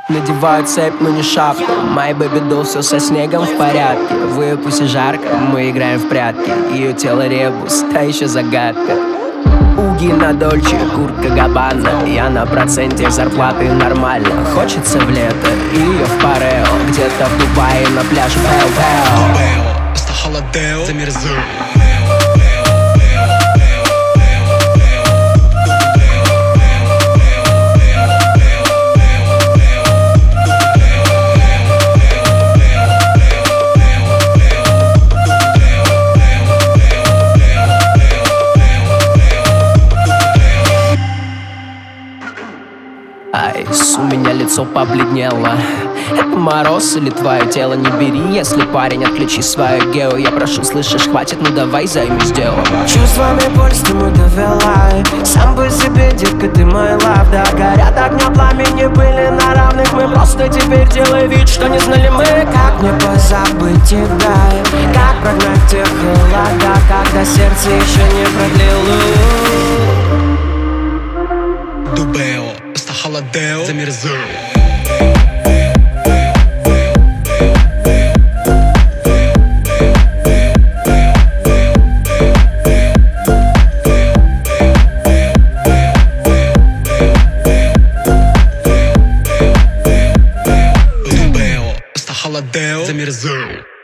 Надеваю цепь, но не шапку. My baby doll, все со снегом в порядке. В ее пусть жарко, мы играем в прятки. Ее тело ребус, та еще загадка. Уги на Дольче, куртка Габбана. Я на проценте зарплаты нормально. Хочется в лето и ее в парео. Где-то в Дубае на пляже Пэу-Пэу. Просто холодео, замерзаю. Айс, у меня лицо побледнело. Это мороз или твое тело? Не бери, если парень, отключи свое гео. Я прошу, слышишь, хватит, ну давай займись делом. Чувствами боль ты мой довела. Сам по себе, детка, ты мой лав. Да, горят огня пламени, были на равных. Мы просто теперь делаем вид, что не знали мы. Как мне позабыть тебя? Как прогнать те холода, когда сердце еще не продлилось? Дубео, просто холодео, замерзаю. Дубео, просто холодео, замерзаю.